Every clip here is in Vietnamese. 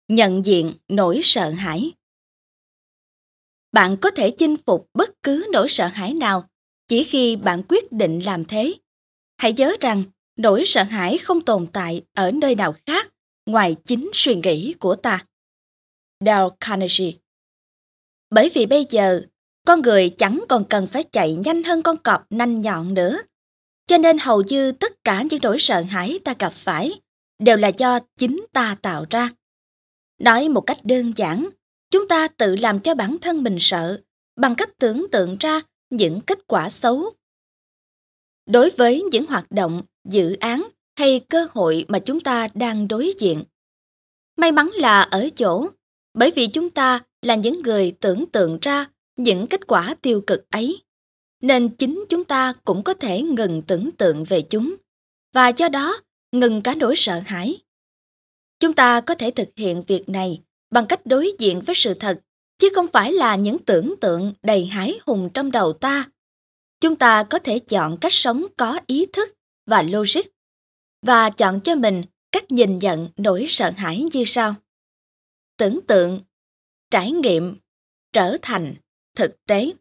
Nhận diện nỗi sợ hãi. Bạn có thể chinh phục bất cứ nỗi sợ hãi nào chỉ khi bạn quyết định làm thế. Hãy nhớ rằng nỗi sợ hãi không tồn tại ở nơi nào khác ngoài chính suy nghĩ của ta. Dale Carnegie. Bởi vì bây giờ, con người chẳng còn cần phải chạy nhanh hơn con cọp nanh nhọn nữa. Cho nên hầu như tất cả những nỗi sợ hãi ta gặp phải đều là do chính ta tạo ra. Nói một cách đơn giản, chúng ta tự làm cho bản thân mình sợ bằng cách tưởng tượng ra những kết quả xấu. Đối với những hoạt động, dự án hay cơ hội mà chúng ta đang đối diện. May mắn là ở chỗ, bởi vì chúng ta là những người tưởng tượng ra những kết quả tiêu cực ấy, nên chính chúng ta cũng có thể ngừng tưởng tượng về chúng, và do đó ngừng cả nỗi sợ hãi. Chúng ta có thể thực hiện việc này bằng cách đối diện với sự thật, chứ không phải là những tưởng tượng đầy hãi hùng trong đầu ta. Chúng ta có thể chọn cách sống có ý thức và logic, và chọn cho mình cách nhìn nhận nỗi sợ hãi như sau. Tưởng tượng, trải nghiệm, trở thành, thực tế.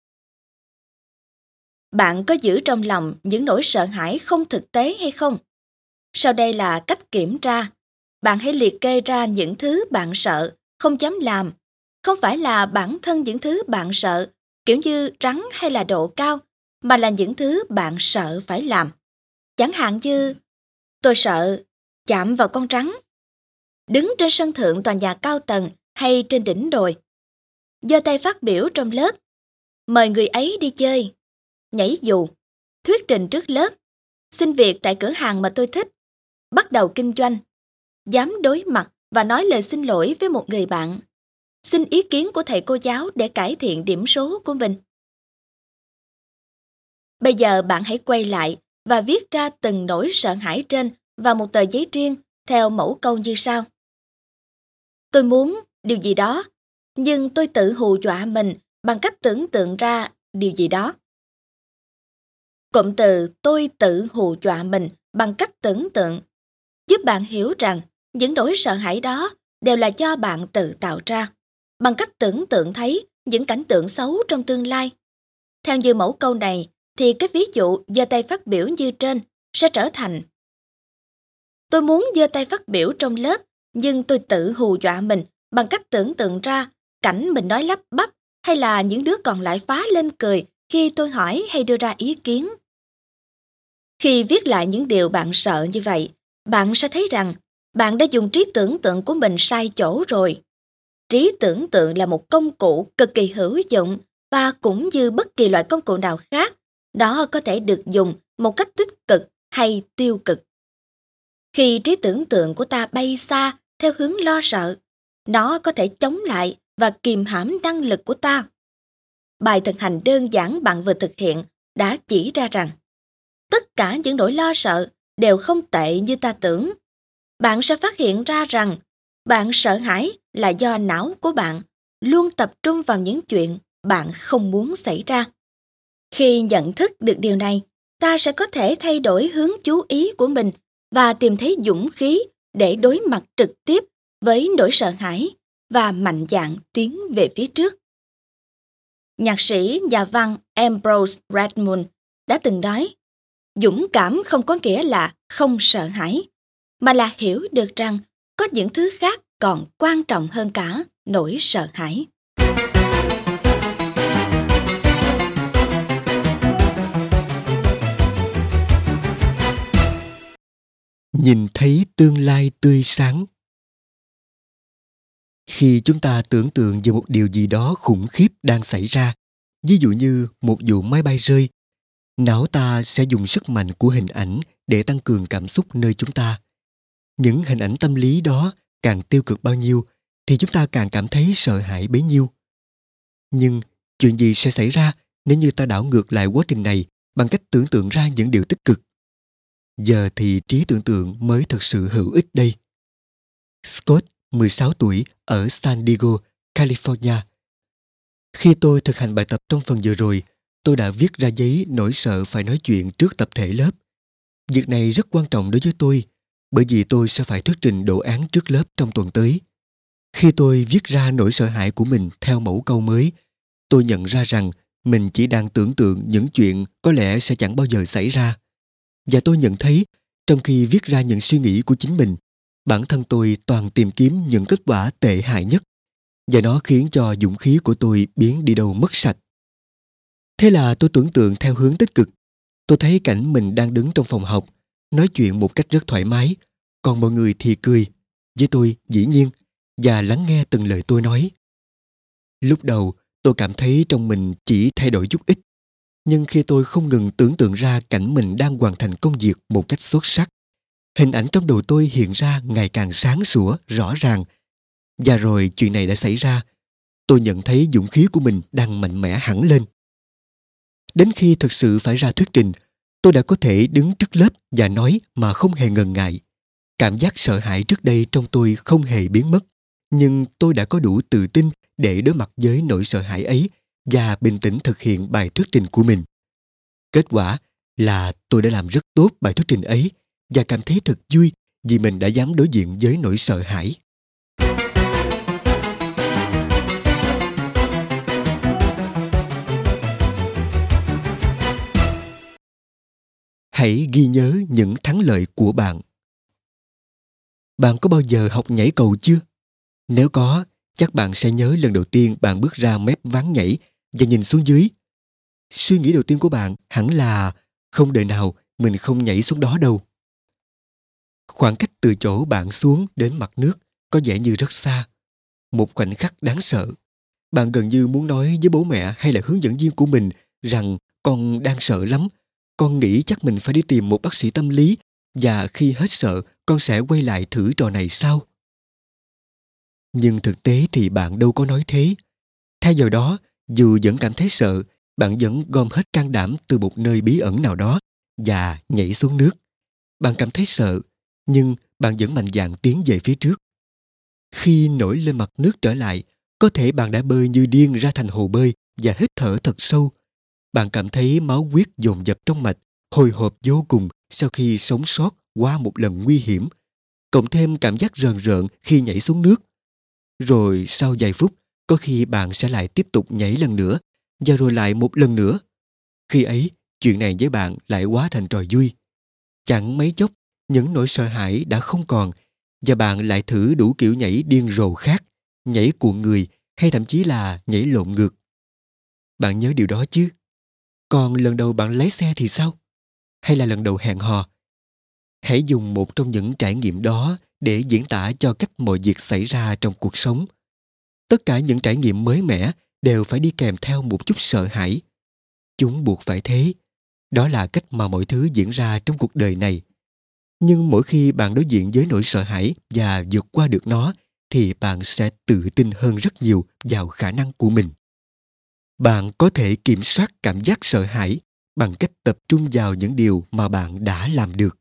Bạn có giữ trong lòng những nỗi sợ hãi không thực tế hay không? Sau đây là cách kiểm tra. Bạn hãy liệt kê ra những thứ bạn sợ, không dám làm. Không phải là bản thân những thứ bạn sợ, kiểu như rắn hay là độ cao, mà là những thứ bạn sợ phải làm. Chẳng hạn như, tôi sợ chạm vào con rắn, đứng trên sân thượng tòa nhà cao tầng hay trên đỉnh đồi, giơ tay phát biểu trong lớp, mời người ấy đi chơi, nhảy dù, thuyết trình trước lớp, xin việc tại cửa hàng mà tôi thích, bắt đầu kinh doanh, dám đối mặt và nói lời xin lỗi với một người bạn, xin ý kiến của thầy cô giáo để cải thiện điểm số của mình. Bây giờ bạn hãy quay lại và viết ra từng nỗi sợ hãi trên vào một tờ giấy riêng theo mẫu câu như sau. Tôi muốn điều gì đó, nhưng tôi tự hù dọa mình bằng cách tưởng tượng ra điều gì đó. Cụm từ tôi tự hù dọa mình bằng cách tưởng tượng giúp bạn hiểu rằng những nỗi sợ hãi đó đều là do bạn tự tạo ra, bằng cách tưởng tượng thấy những cảnh tượng xấu trong tương lai. Theo như mẫu câu này, thì cái ví dụ giơ tay phát biểu như trên sẽ trở thành: tôi muốn giơ tay phát biểu trong lớp, nhưng tôi tự hù dọa mình bằng cách tưởng tượng ra cảnh mình nói lắp bắp hay là những đứa còn lại phá lên cười khi tôi hỏi hay đưa ra ý kiến. Khi viết lại những điều bạn sợ như vậy, bạn sẽ thấy rằng bạn đã dùng trí tưởng tượng của mình sai chỗ rồi. Trí tưởng tượng là một công cụ cực kỳ hữu dụng, và cũng như bất kỳ loại công cụ nào khác, nó có thể được dùng một cách tích cực hay tiêu cực. Khi trí tưởng tượng của ta bay xa theo hướng lo sợ, nó có thể chống lại và kìm hãm năng lực của ta. Bài thực hành đơn giản bạn vừa thực hiện đã chỉ ra rằng tất cả những nỗi lo sợ đều không tệ như ta tưởng. Bạn sẽ phát hiện ra rằng bạn sợ hãi là do não của bạn luôn tập trung vào những chuyện bạn không muốn xảy ra. Khi nhận thức được điều này, ta sẽ có thể thay đổi hướng chú ý của mình và tìm thấy dũng khí để đối mặt trực tiếp với nỗi sợ hãi và mạnh dạn tiến về phía trước. Nhạc sĩ, nhà văn Ambrose Redmond đã từng nói, dũng cảm không có nghĩa là không sợ hãi, mà là hiểu được rằng có những thứ khác còn quan trọng hơn cả nỗi sợ hãi. Nhìn thấy tương lai tươi sáng. Khi chúng ta tưởng tượng về một điều gì đó khủng khiếp đang xảy ra, ví dụ như một vụ máy bay rơi, não ta sẽ dùng sức mạnh của hình ảnh để tăng cường cảm xúc nơi chúng ta. Những hình ảnh tâm lý đó càng tiêu cực bao nhiêu thì chúng ta càng cảm thấy sợ hãi bấy nhiêu. Nhưng chuyện gì sẽ xảy ra nếu như ta đảo ngược lại quá trình này bằng cách tưởng tượng ra những điều tích cực? Giờ thì trí tưởng tượng mới thực sự hữu ích đây. Scott, 16 tuổi, ở San Diego, California. Khi tôi thực hành bài tập trong phần vừa rồi, tôi đã viết ra giấy nỗi sợ phải nói chuyện trước tập thể lớp. Việc này rất quan trọng đối với tôi, bởi vì tôi sẽ phải thuyết trình đồ án trước lớp trong tuần tới. Khi tôi viết ra nỗi sợ hãi của mình theo mẫu câu mới, tôi nhận ra rằng mình chỉ đang tưởng tượng những chuyện có lẽ sẽ chẳng bao giờ xảy ra. Và tôi nhận thấy, trong khi viết ra những suy nghĩ của chính mình, bản thân tôi toàn tìm kiếm những kết quả tệ hại nhất, và nó khiến cho dũng khí của tôi biến đi đâu mất sạch. Thế là tôi tưởng tượng theo hướng tích cực. Tôi thấy cảnh mình đang đứng trong phòng học, nói chuyện một cách rất thoải mái, còn mọi người thì cười, với tôi dĩ nhiên, và lắng nghe từng lời tôi nói. Lúc đầu, tôi cảm thấy trong mình chỉ thay đổi chút ít, nhưng khi tôi không ngừng tưởng tượng ra cảnh mình đang hoàn thành công việc một cách xuất sắc, hình ảnh trong đầu tôi hiện ra ngày càng sáng sủa, rõ ràng. Và rồi chuyện này đã xảy ra. Tôi nhận thấy dũng khí của mình đang mạnh mẽ hẳn lên. Đến khi thực sự phải ra thuyết trình, tôi đã có thể đứng trước lớp và nói mà không hề ngần ngại. Cảm giác sợ hãi trước đây trong tôi không hề biến mất, nhưng tôi đã có đủ tự tin để đối mặt với nỗi sợ hãi ấy và bình tĩnh thực hiện bài thuyết trình của mình. Kết quả là tôi đã làm rất tốt bài thuyết trình ấy và cảm thấy thật vui vì mình đã dám đối diện với nỗi sợ hãi. Hãy ghi nhớ những thắng lợi của bạn. Bạn có bao giờ học nhảy cầu chưa? Nếu có, chắc bạn sẽ nhớ lần đầu tiên bạn bước ra mép ván nhảy và nhìn xuống dưới. Suy nghĩ đầu tiên của bạn hẳn là không đời nào mình không nhảy xuống đó đâu. Khoảng cách từ chỗ bạn xuống đến mặt nước có vẻ như rất xa. Một khoảnh khắc đáng sợ. Bạn gần như muốn nói với bố mẹ hay là hướng dẫn viên của mình rằng con đang sợ lắm. Con nghĩ chắc mình phải đi tìm một bác sĩ tâm lý và khi hết sợ con sẽ quay lại thử trò này sau. Nhưng thực tế thì bạn đâu có nói thế. Thay vào đó, dù vẫn cảm thấy sợ, bạn vẫn gom hết can đảm từ một nơi bí ẩn nào đó và nhảy xuống nước. Bạn cảm thấy sợ, nhưng bạn vẫn mạnh dạn tiến về phía trước. Khi nổi lên mặt nước trở lại, có thể bạn đã bơi như điên ra thành hồ bơi và hít thở thật sâu. Bạn cảm thấy máu huyết dồn dập trong mạch, hồi hộp vô cùng sau khi sống sót qua một lần nguy hiểm, cộng thêm cảm giác rờn rợn khi nhảy xuống nước. Rồi sau vài phút, có khi bạn sẽ lại tiếp tục nhảy lần nữa, và rồi lại một lần nữa. Khi ấy, chuyện này với bạn lại hóa thành trò vui. Chẳng mấy chốc, những nỗi sợ hãi đã không còn, và bạn lại thử đủ kiểu nhảy điên rồ khác, nhảy cuộn người hay thậm chí là nhảy lộn ngược. Bạn nhớ điều đó chứ? Còn lần đầu bạn lái xe thì sao? Hay là lần đầu hẹn hò? Hãy dùng một trong những trải nghiệm đó để diễn tả cho cách mọi việc xảy ra trong cuộc sống. Tất cả những trải nghiệm mới mẻ đều phải đi kèm theo một chút sợ hãi. Chúng buộc phải thế. Đó là cách mà mọi thứ diễn ra trong cuộc đời này. Nhưng mỗi khi bạn đối diện với nỗi sợ hãi và vượt qua được nó, thì bạn sẽ tự tin hơn rất nhiều vào khả năng của mình. Bạn có thể kiểm soát cảm giác sợ hãi bằng cách tập trung vào những điều mà bạn đã làm được.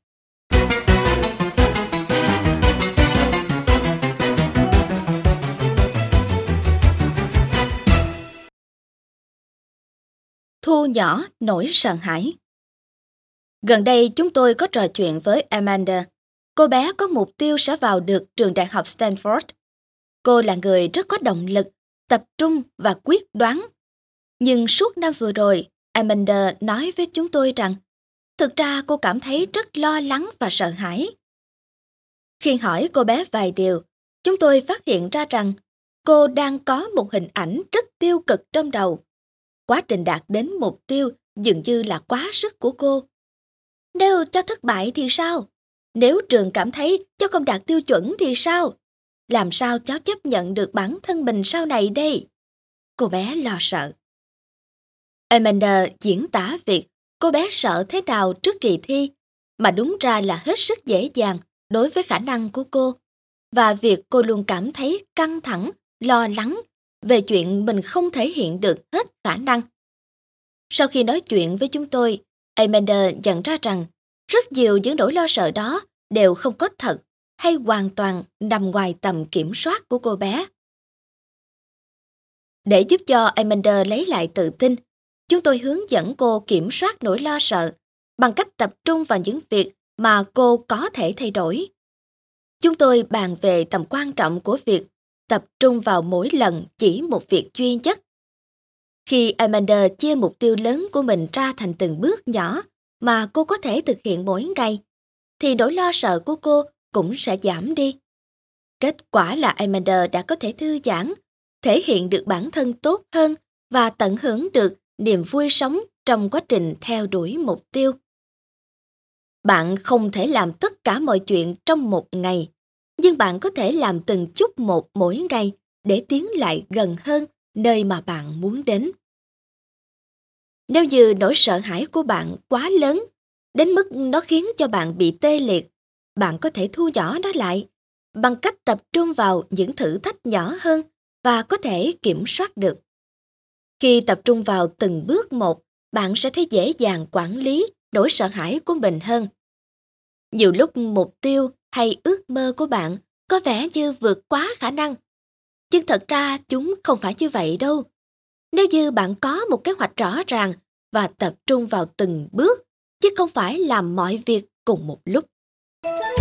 Thu nhỏ nỗi sợ hãi. Gần đây chúng tôi có trò chuyện với Amanda. Cô bé có mục tiêu sẽ vào được trường đại học Stanford. Cô là người rất có động lực, tập trung và quyết đoán. Nhưng suốt năm vừa rồi, Amanda nói với chúng tôi rằng thực ra cô cảm thấy rất lo lắng và sợ hãi. Khi hỏi cô bé vài điều, chúng tôi phát hiện ra rằng cô đang có một hình ảnh rất tiêu cực trong đầu. Quá trình đạt đến mục tiêu dường như là quá sức của cô. Nếu cháu thất bại thì sao? Nếu trường cảm thấy cháu không đạt tiêu chuẩn thì sao? Làm sao cháu chấp nhận được bản thân mình sau này đây? Cô bé lo sợ. Amanda diễn tả việc cô bé sợ thế nào trước kỳ thi, mà đúng ra là hết sức dễ dàng đối với khả năng của cô, và việc cô luôn cảm thấy căng thẳng, lo lắng về chuyện mình không thể hiện được hết khả năng. Sau khi nói chuyện với chúng tôi, Amanda nhận ra rằng rất nhiều những nỗi lo sợ đó đều không có thật hay hoàn toàn nằm ngoài tầm kiểm soát của cô bé. Để giúp cho Amanda lấy lại tự tin, chúng tôi hướng dẫn cô kiểm soát nỗi lo sợ bằng cách tập trung vào những việc mà cô có thể thay đổi. Chúng tôi bàn về tầm quan trọng của việc tập trung vào mỗi lần chỉ một việc duy nhất. Khi Amanda chia mục tiêu lớn của mình ra thành từng bước nhỏ mà cô có thể thực hiện mỗi ngày, thì nỗi lo sợ của cô cũng sẽ giảm đi. Kết quả là Amanda đã có thể thư giãn, thể hiện được bản thân tốt hơn và tận hưởng được niềm vui sống trong quá trình theo đuổi mục tiêu. Bạn không thể làm tất cả mọi chuyện trong một ngày, nhưng bạn có thể làm từng chút một mỗi ngày để tiến lại gần hơn nơi mà bạn muốn đến. Nếu như nỗi sợ hãi của bạn quá lớn, đến mức nó khiến cho bạn bị tê liệt, bạn có thể thu nhỏ nó lại bằng cách tập trung vào những thử thách nhỏ hơn và có thể kiểm soát được. Khi tập trung vào từng bước một, bạn sẽ thấy dễ dàng quản lý nỗi sợ hãi của mình hơn. Nhiều lúc mục tiêu hay ước mơ của bạn có vẻ như vượt quá khả năng, nhưng thật ra chúng không phải như vậy đâu. Nếu như bạn có một kế hoạch rõ ràng và tập trung vào từng bước, chứ không phải làm mọi việc cùng một lúc.